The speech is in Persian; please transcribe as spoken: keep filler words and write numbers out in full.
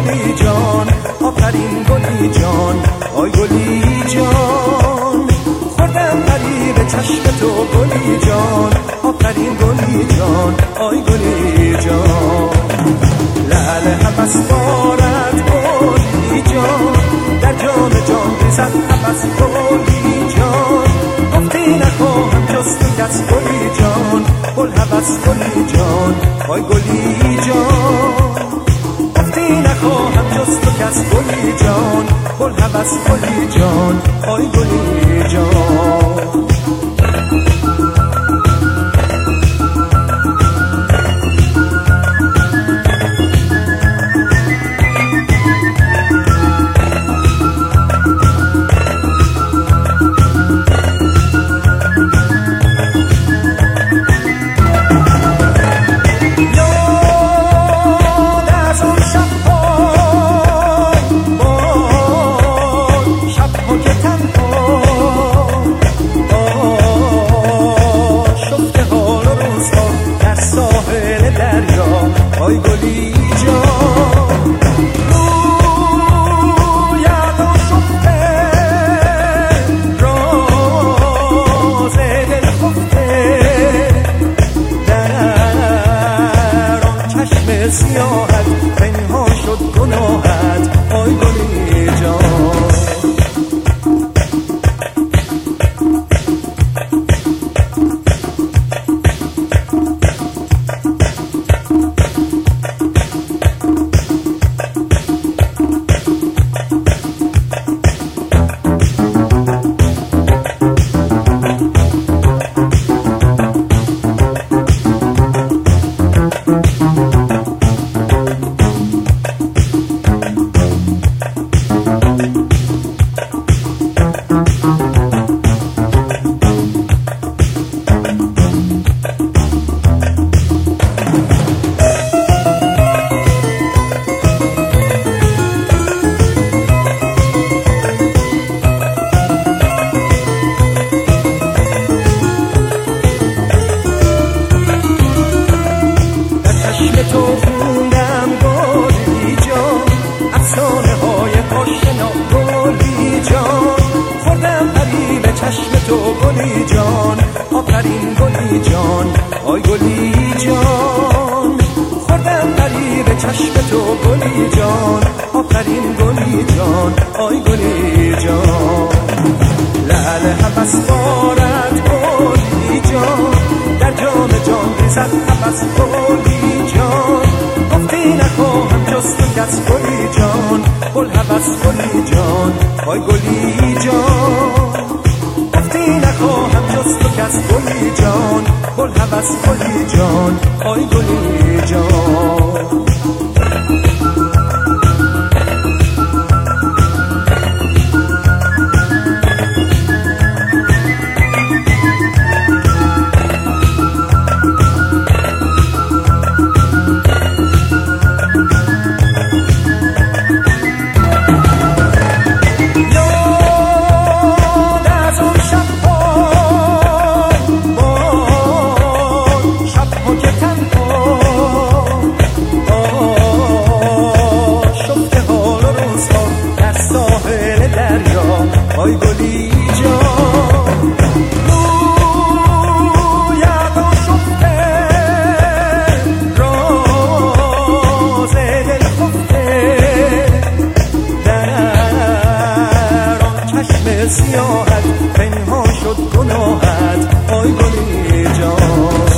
گلی جان، آفرین گلی جان، آی گلی جان. خوردم پری به چشم تو گلی جان، آفرین گلی جان، آی گلی جان. لعل هوس بارد گلی جان، در جام جان ریزد هوس گلی جان. گفتی نخواهم جز تو کس گلی جان، گل هوس گلی جان، آی گلی جان. گفتی نخواهم جز تو کس گلی جان، گل هوس گلی جان، آی گلی جان. آی گلی جان، روی یادم شفته، راز دل خفته، در آن چشم سیاهت پنهان شد گناهت. آی گلی جان. تو خوندم گلی جان، افسانه های آشنا گلی جان. خوردم پری به چشم تو گلی جان، آفرین گلی جان، آی گلی جان. خوردم پری به چشم تو گلی جان، آفرین گلی جان، آی گلی جان. لعل هوس بارد گلی جان، در جام جان ریزد هوس گلی جان. گفتی نخواهم جز تو کس گلی جان، گل هوس گلی جان، آی گلی جان. گفتی نخواهم جز تو کس گلی جان، گل هوس گلی جان، آی گلی جان. آی گلی جان، روی یادم شفته، راز دل خفته، در آن چشم سیاهت پنهان شد گناهت. آی گلی جان.